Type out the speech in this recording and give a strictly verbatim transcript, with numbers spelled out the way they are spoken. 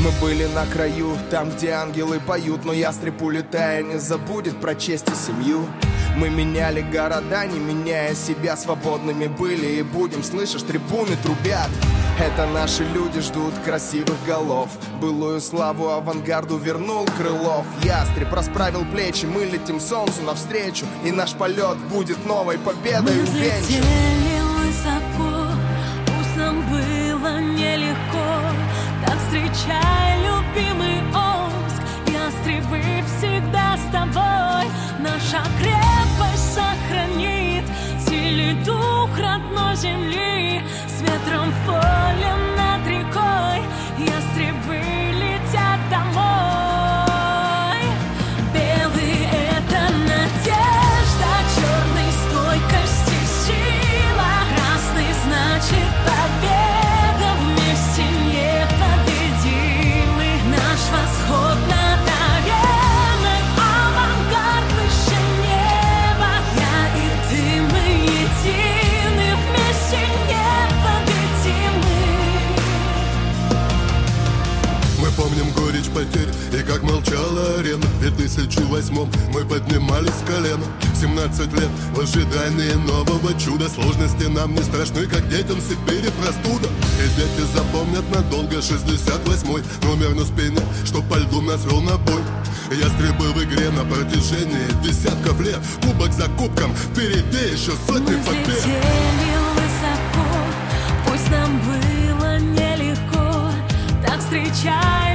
Мы были на краю, там, где ангелы поют, но ястреб, улетая, не забудет про честь и семью. Мы меняли города, не меняя себя, свободными были и будем, слышишь, трибуны трубят. Это наши люди ждут красивых голов. Былую славу авангарду вернул Крылов. Ястреб расправил плечи, мы летим солнцу навстречу, и наш полет будет новой победой увенчан. Мы взлетели высоко, пусть нам было нелегко. Так встречай, любимый Омск, ястребы всегда с тобой. Наша крепость сохранит сильный дух родной земли. С ветром в поле над рекой ястребы летят домой. Белый — это надежда, черный — стойкость и сила, красный — значит победа, вместе непобедимы. Наш восход над ареной, авангард выше неба. Я и ты, мы едины, вместе непобедимы. Мы помним горечь потерь и как молчала арена. В две тысячи восьмом мы поднимались с колена. семнадцать лет в ожидании нового чуда. Сложности нам не страшны, как детям в Сибири простуда. И дети запомнят надолго шестьдесят восьмой номер на спине, что по льду нас вел на бой. Ястребы в игре на протяжении десятков лет. Кубок за кубком, впереди еще сотни Мы побед. взлетели высоко, пусть нам было нелегко. Так встречай,